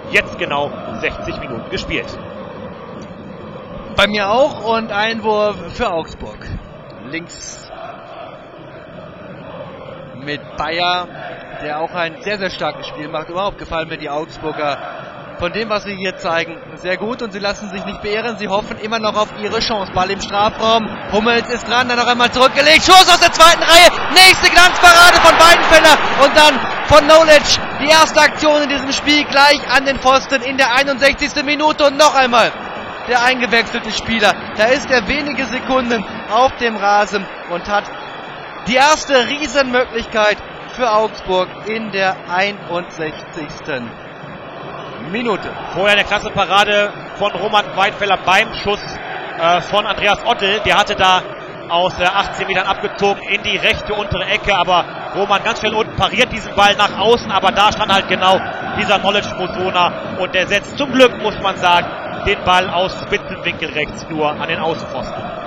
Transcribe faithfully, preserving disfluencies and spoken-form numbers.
Jetzt genau sechzig Minuten gespielt. Bei mir auch und Einwurf für Augsburg. Links mit Bayer, der auch ein sehr, sehr starkes Spiel macht. Überhaupt gefallen mir die Augsburger von dem, was sie hier zeigen, sehr gut und sie lassen sich nicht beirren. Sie hoffen immer noch auf ihre Chance. Ball im Strafraum. Hummels ist dran, dann noch einmal zurückgelegt. Schuss aus der zweiten Reihe. Nächste Glanzparade von Weidenfeller und dann von Knowledge. Die erste Aktion in diesem Spiel gleich an den Pfosten in der einundsechzigsten Minute und noch einmal der eingewechselte Spieler. Da ist er wenige Sekunden auf dem Rasen und hat die erste Riesenmöglichkeit für Augsburg in der einundsechzigsten Minute. Vorher eine klasse Parade von Roman Weidenfeller beim Schuss äh, von Andreas Ottel. Der hatte da aus äh, achtzehn Metern abgezogen in die rechte untere Ecke, aber Roman ganz schnell unten pariert diesen Ball nach außen, aber da stand halt genau dieser Knowledge Mosona und der setzt zum Glück, muss man sagen, den Ball aus Spitzenwinkel rechts nur an den Außenpfosten.